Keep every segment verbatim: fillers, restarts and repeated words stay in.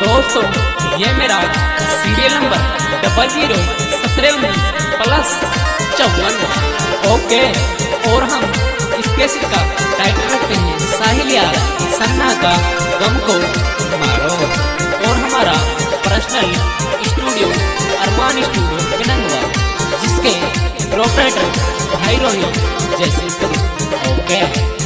दोस्तों ये मेरा सीरियल नंबर डबल जीरो सत्रह उन्नीस प्लस चौवन ओके। और हम इसके का टाइटल रखते हैं साहिल यार सन्ना का गम को मारो। और हमारा personal studio Arman studio Binangwa, जिसके प्रोपराइटर भाई रोहित जैसे ओके।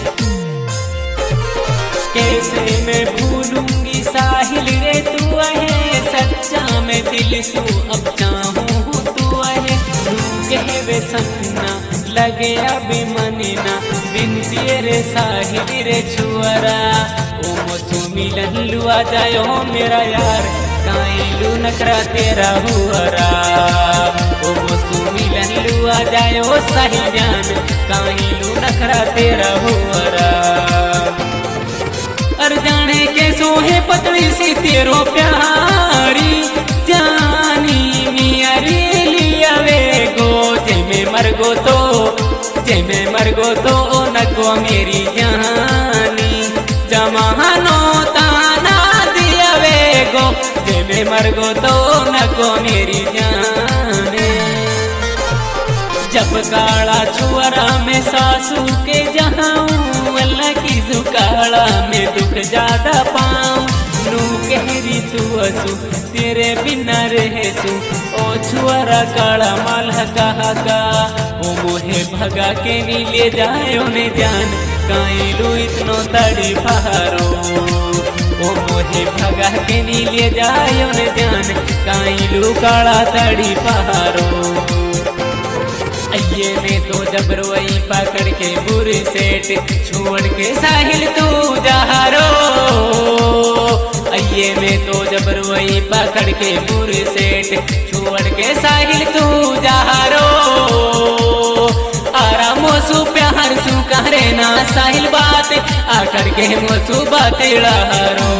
कैसे मैं भूलूंगी साहिल रे तू है सच्चा मैं दिल सू अब चाहूँ तू है कहे वे सन्ना लगे अभी मनीना बिन तेरे साहिल रे छुअरा ओ मसू मिलन लुआ जायो मेरा यार काइलू नकरा तेरा हुअरा ओ मसू मिलन लुआ जायो साहिल जान काइलू नकरा तेरा हुअरा। अर जाने के सोहे पतली सी तेरो प्यारी जानी मियारी लिया वे गो जे में मर गो तो जे में मर गो तो नको मेरी जानी जमानो ताना दिया वे गो जे में मर गो तो नको मेरी जाने। जब काला छुअरा में सासू के जहाऊं अल्लाह की जुकाड़ा में दुख ज्यादा पाऊं नू कहरी तू असू तेरे बिना रहे सू ओ छुअरा काला माल कहा का ओ मोहे भगा के नी ले जायो ने जान काइलू इतनो तड़ी पहारो ओ मोहे भगा के नी ले जायो ने जान काइलू काला तड़ी पहारो। अये में तो जबरवई पकड़ के बुरी सेठ छोड़ के साहिल तू जहारो अये में तो जबरवई पकड़ के बुरी सेठ छोड़ के साहिल तू जहारो आरा मोसू प्यार सू करे ना साहिल बात आकर के मोसू बात लहरो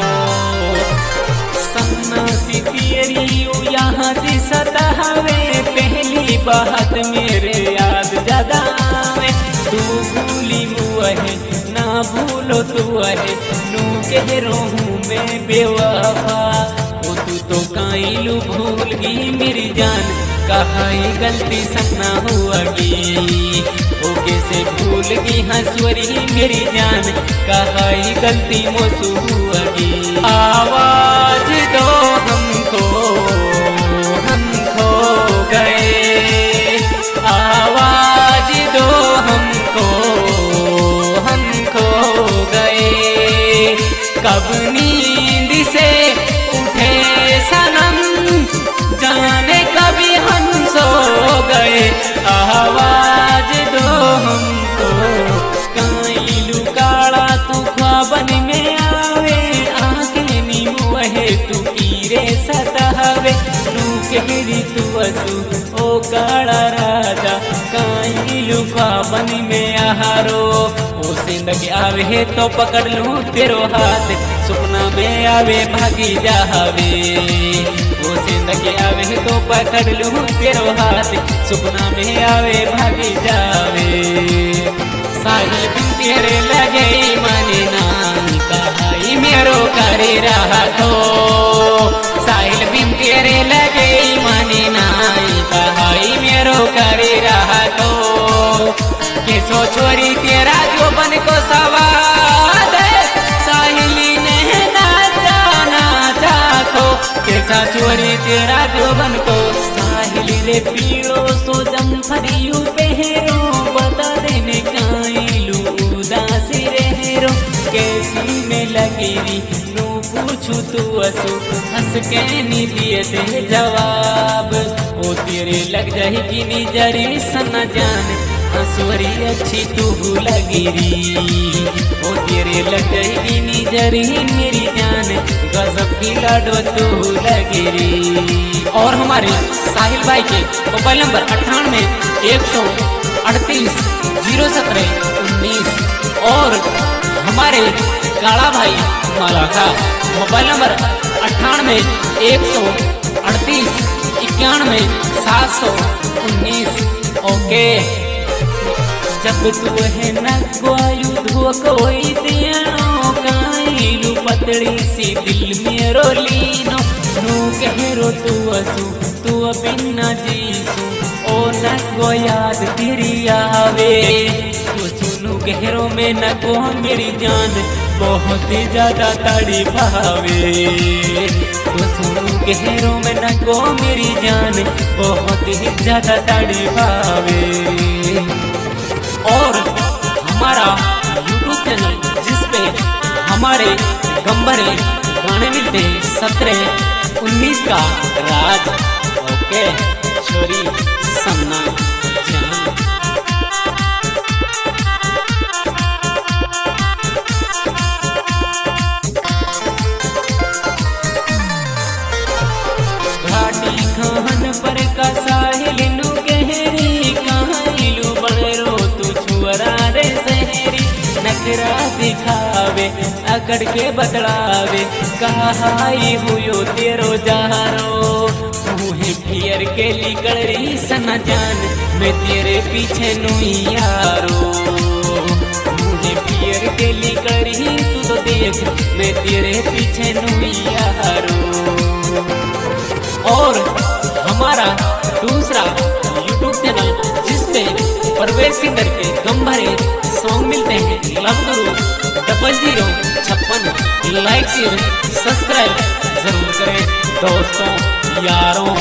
सन्ना सी तेरी यहाँ दिसता हवे पहली बात मेरे याद ज्यादा आवे तू भूली मुहे ना भूलो तू है नू कह रहूं मैं बेवफा ओ तू तो काइलू भूल गई मेरी जान कहाई गलती सन्ना हुआगी ओ कैसे भूल गई हंसवरी मेरी जान कहाई गलती मोसू हुआगी। आवाज दो हमको हम खो गए आवाज दो हमको हम खो गए कब नींद से उठे सनम जाने कभी हम सो गए आवाज दो हमको काइलू काला तू ख्वाबन में आवे आके नीमू है तू कीरे सतावे तू कहरी तू असू ओ काला राजा काइलू ख्वाबन में आहारो ओ जिंदगी आवे तो पकड़ लूं तेरो हाथ सपना में आवे भागी जावे ओ जिंदगी आवे तो पकड़ लूं तेरो हाथ सपना में आवे भागी जावे। साहिल बिन तेरे लगे माने ना कहाई मेरो करे रहा तो साहिल बिन तेरे लगे माने ना कहाई मेरो करे रहा तो कैसो छोरी तेरा जो बन को सवाद साहिली ने ना जाना चाहो कैसा चोरी तेरा जो बन को साहिल रे पीड़ो सो जमफरियू पहरो बता देने काइलू उदासी रहरो कैसी में लगेरी नू पूछू तू असू हंस के नी दिए दे जवाब ओ तेरे लग जाएगी नी जरी सना जान हंसवरी अच्छी तू लगेरी ओ तेरे लग जाएगी नी जरी मेरी जान गजब की लाडो तू लगेरी। और हमारे साहिल भाई के मोबाइल नंबर अट्ठानवे एक सौ अड़तीस जीरो सत्रह उन्नीस और हमारे काला भाई माला का मोबाइल नंबर अट्ठानवे एक सौ अड़तीस इक्यानवे सात सौ उन्नीस ओके। जब तू है न कोई धो कोई दिया काइलू पतड़ी सी दिल में रोलीनो नू कहरो तू असू तू बिना जीसू ओ न को याद तेरी आवे तू सुनू गहरों में न को मेरी जान बहुत ही ज्यादा तड़ी भावे तू सुनू गहरों में न को मेरी जान बहुत ही ज्यादा तड़ी भावे। और हमारा यूट्यूब चैनल जिसपे हमारे गंभरे गाने मिलते हैं सत्रह उन्नीस का राज ओके छोरी सन्ना जान घाटी खान पर का साहिल नु गहरी कहाइलू बड़रो तू छुअरा रे सहरी नखरा दिखावे अकड़ के बदलावे कहाई हुयो तेरो जारो मुहे फियर के लिकड़ी सना जान मैं तेरे पीछे नुई यारो मुहे फियर के लिकड़ी तू तो देख मैं तेरे पीछे नुई यारो। और हमारा दूसरा यूट्यूब चैनल जिसपे परवेश सिंगर के गंभरे सॉन्ग मिलते हैं लव गुरु डबल जीरो छप्पन लाइक शेयर सब्सक्राइब जरूर करें दोस्तों यारों।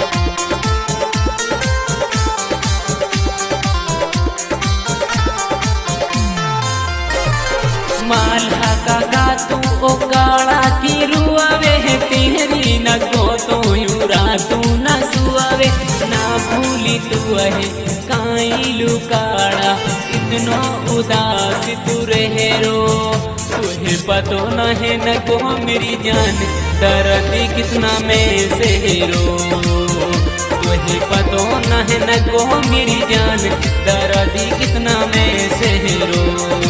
माला काका तू ओ काला की रुआवे है तेरी न को तो यूरा तू न सुआवे ना भूली तू है काइलू काड़ा इतनो उदास तू रहे रो तुहे पतो न है न को मेरी जान दर्द कितना मैं से रो तुहे पतो न है न को मेरी जान दर्द कितना मैं से रो।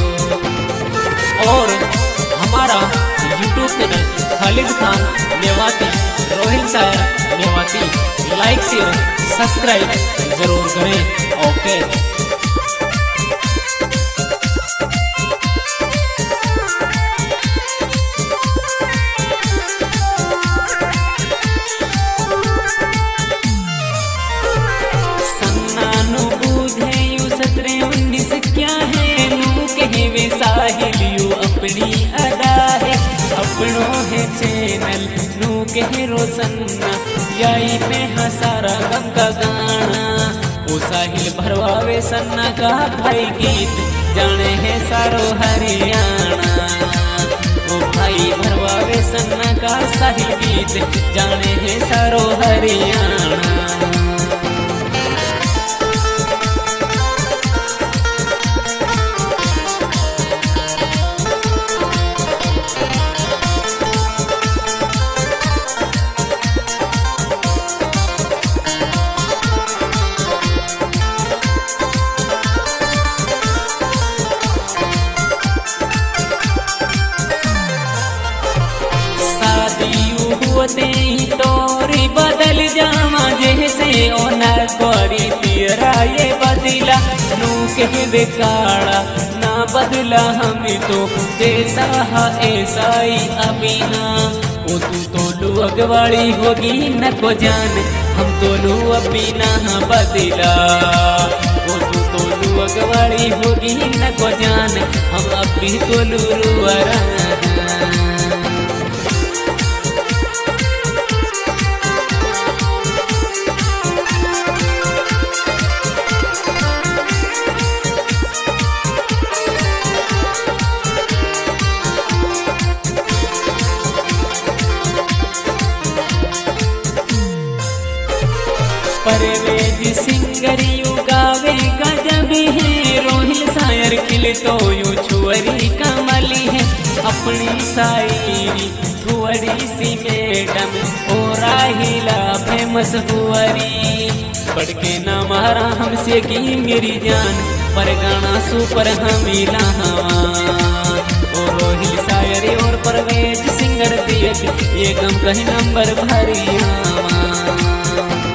और हमारा यूट्यूब चैनल खालिद खान मेवाती रोहिल सायर मेवाती लाइक शेयर सब्सक्राइब जरूर करें ओके। सन्नानु बूझे यू सत्रह उन्नीस क्या है नू कहे वे साहिलियो अपनी अदा है अपनों है चैनल नू कहे रोसन्ना यही पे हसारा गम का गाना ओ साहिल भरवावे सन्ना का भाई गीत जाने है सारो हरियाणा ओ भाई भरवावे सन्ना का साहिल गीत जाने है सारो हरियाणा। होते ही तोरी बदल जामा जैसे ओनर कोरी तेरा ये बदला नू कह बेकाड़ा ना बदला हमें तो जैसा है ऐसा ही अभी ना ओ तू तो लू अगवाड़ी होगी न को जान हम तो लू अभी ना बदला ओ तू तो लू अगवाड़ी होगी न को जान हम अभी तो लू रुआरा। परवेज सिंगर यू गावे गजब है रोहिल सायर खिल तो यू छुअरी कमली है अपनी शायरी थुअरी सी मैडम ओ राहिला फेमस हुअरी पढ़ के ना मारा हमसे की मेरी जान पर गाना सुपर हमीला ओ रोहिल सायर और परवेज सिंगर देख ये गम कहीं नंबर भरिया।